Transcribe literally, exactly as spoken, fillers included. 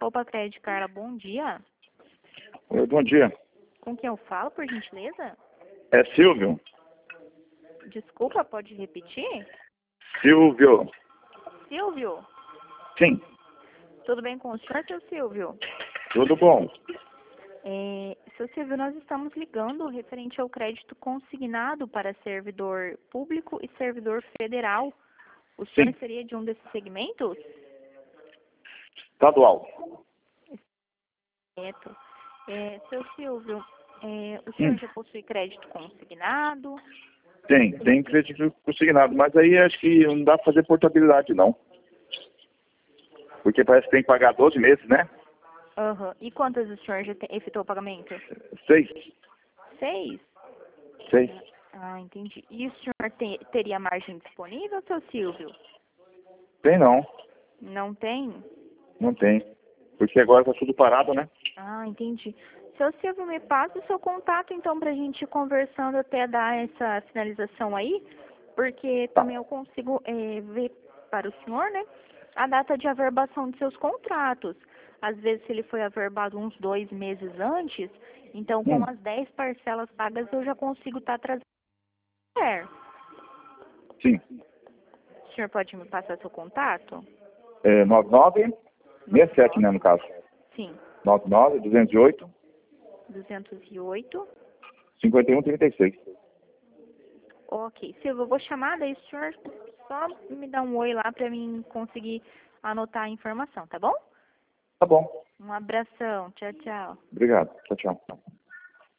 Opa, Credit Carla, bom dia. Oi, bom dia. Com quem eu falo, por gentileza? É Silvio? Desculpa, pode repetir? Silvio. Silvio? Sim, Tudo bem com o senhor, seu Silvio? tudo bom. É, seu Silvio, nós estamos ligando referente ao crédito consignado para servidor público e servidor federal. O senhor Sim, seria de um desses segmentos? estadual. Certo. É, seu Silvio, é, o senhor Hum, já possui crédito consignado? tem, tem crédito consignado, mas aí acho que não dá pra fazer portabilidade, não. Porque parece que tem que pagar doze meses, né? Aham. E quantas o senhor já te- efetuou o pagamento? Seis. Seis? Seis. Ah, entendi. E o senhor te- teria margem disponível, seu Silvio? Tem não, Não tem? não tem. Porque agora tá tudo parado, né? Ah, entendi. Seu Silvio, me passa o seu contato, então, para a gente ir conversando até dar essa finalização aí, porque Tá. também eu consigo eh, ver para o senhor, né, a data de averbação de seus contratos. Às vezes, se ele foi averbado uns dois meses antes, então, com Hum, as dez parcelas pagas, eu já consigo estar trazendo. É. sim. O senhor pode me passar seu contato? É nove nove, sessenta e sete, né, no caso. Sim. nove nove, duzentos e oito, duzentos e oito. cinquenta e um, trinta e seis. Ok. Silvio, eu vou chamar, daí o senhor só me dá um oi lá para mim conseguir anotar a informação, tá bom? Tá bom. Um abração. Tchau, tchau. Obrigado. Tchau, tchau.